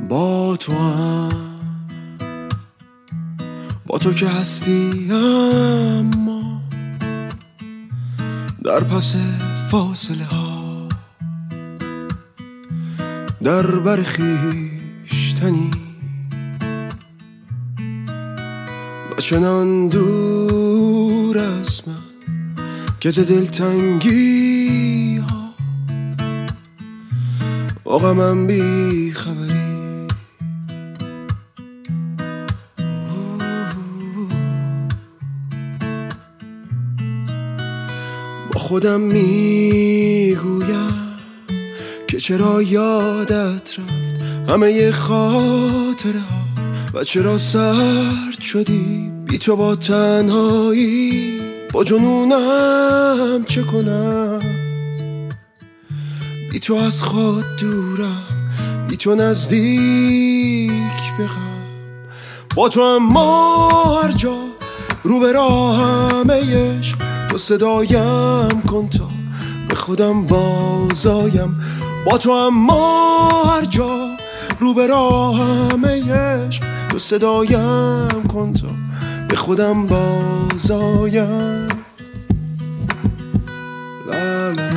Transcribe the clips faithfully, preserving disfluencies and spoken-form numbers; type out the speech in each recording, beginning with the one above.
با تو هم، با تو که هستی اما در پس فاصله ها در بر خویشتنی و چنان دور از من که ز دلتنگی ها با غمم بی خبری. با خودم میگویم که چرا یادت رفت همه خاطره ها و چرا سرد شدی بی تو با تنهایی. با جنونم چه کنم، بی تو از خود دورم، بی تو نزدیک بغم. با تو اما هر جا رو به راهم عشق تو صدایم کن تا به خودم بازایم. با تو اما هر جا رو به راهم عشق تو صدایم کن تا به خودم بازایم. لا لا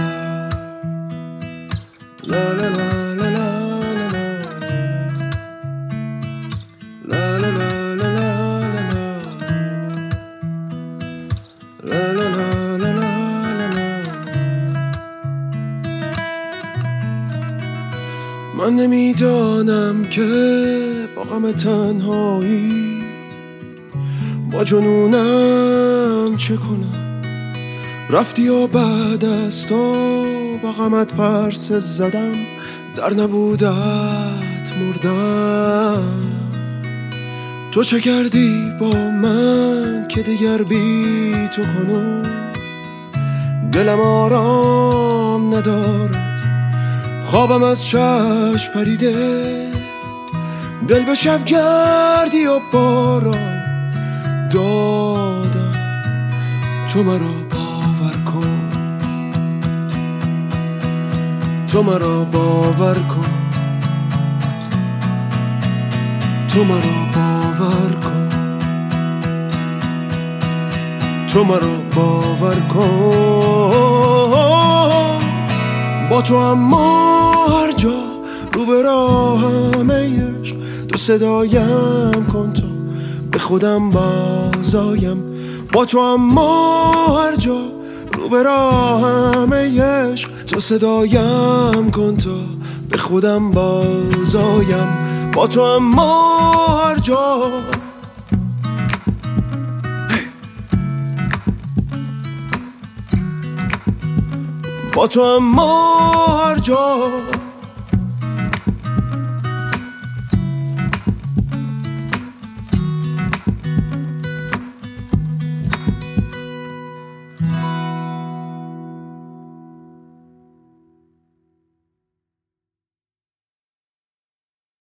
لا لا لا لا لا لا لا لا. من نمیدانم که با غم تنهایی با جنونم چه کنم. رفتی و بعد از تو با غمت پرسه زدم، در نبودت مردم. تو چه کردی با من که دیگر بی تو کنم دلم آرام ندارد، خوابم از چشم پریده. دل به شب گردی و باران دادم، تو مرا باور کن، تو مرا باور کن، تو مرا باور کن، تو مرا باور کن. با تو اما هر جا رو به راهم عشق تو صدایم کن تا به خودم بازایم. با تو اما هر جا رو به راهم عشق تو صدایم کن تا به خودم بازایم. با تو اما هر جا با تو اما هر جا